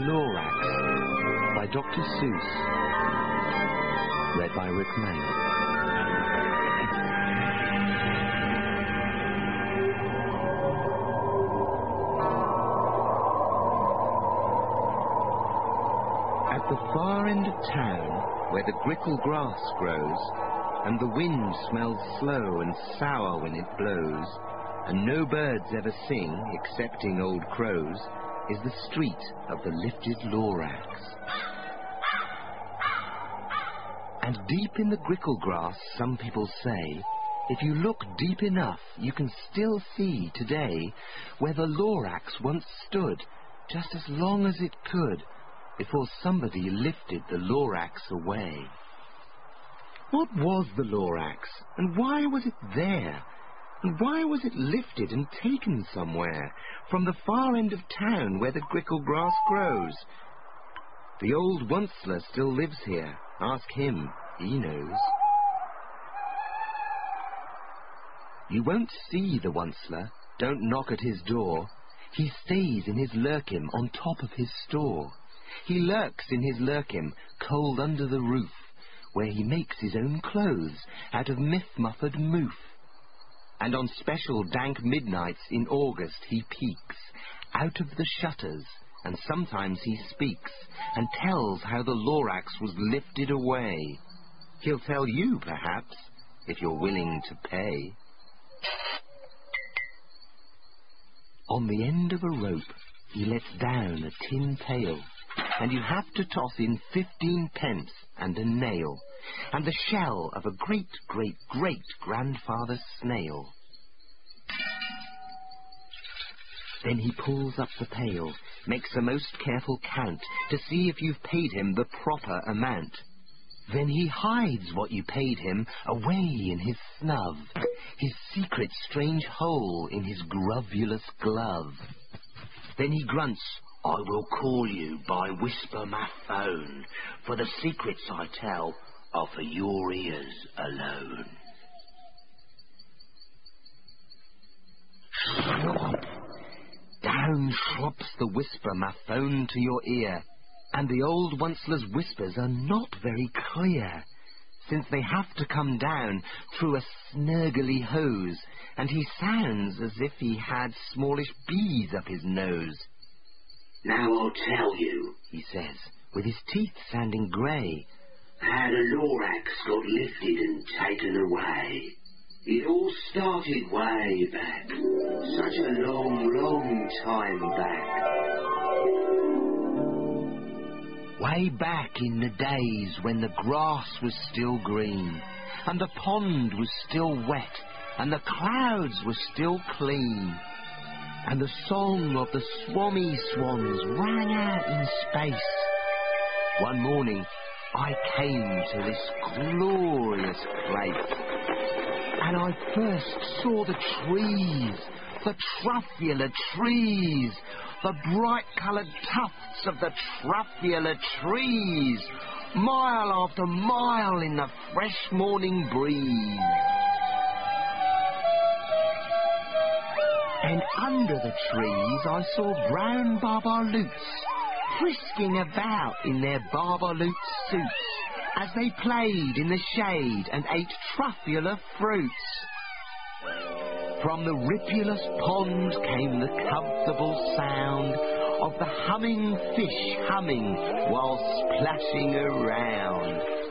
Lorax by Dr. Seuss. Read by Rick Mail. At the far end of town, where the grickle grass grows, and the wind smells slow and sour when it blows, and no birds ever sing excepting old crows, is the street of the lifted Lorax. And deep in the grickle grass, some people say, if you look deep enough, you can still see today where the Lorax once stood, just as long as it could, before somebody lifted the Lorax away. What was the Lorax, and why was it there? And why was it lifted and taken somewhere, from the far end of town where the grickle grass grows? The old Onceler still lives here. Ask him, he knows. You won't see the Onceler, don't knock at his door. He stays in his lurkim on top of his store. He lurks in his lurkim, cold under the roof, where he makes his own clothes out of myth-muffered moof. And on special dank midnights in August he peeks out of the shutters, and sometimes he speaks and tells how the Lorax was lifted away. He'll tell you, perhaps, if you're willing to pay. On the end of a rope he lets down a tin pail, and you have to toss in 15 pence and a nail, and the shell of a great-great-great-grandfather snail. Then he pulls up the pail, makes a most careful count, to see if you've paid him the proper amount. Then he hides what you paid him away in his snub, his secret strange hole in his grovulous glove. Then he grunts, I will call you by whisper my phone, for the secrets I tell are for your ears alone. Slop! Down slops the whisper my phone to your ear, and the old Onceler's whispers are not very clear, since they have to come down through a snurgly hose, and he sounds as if he had smallish bees up his nose. Now I'll tell you, he says, with his teeth sounding grey, how the Lorax got lifted and taken away. It all started way back, such a long, long time back. Way back in the days when the grass was still green, and the pond was still wet, and the clouds were still clean, and the song of the swommy swans rang out in space. One morning I came to this glorious place, and I first saw the trees, the truffular trees, the bright-coloured tufts of the truffular trees, mile after mile in the fresh morning breeze. And under the trees I saw brown barbaloots frisking about in their barbaloot suits as they played in the shade and ate truffular fruits. From the ripulous pond came the comfortable sound of the humming fish humming while splashing around.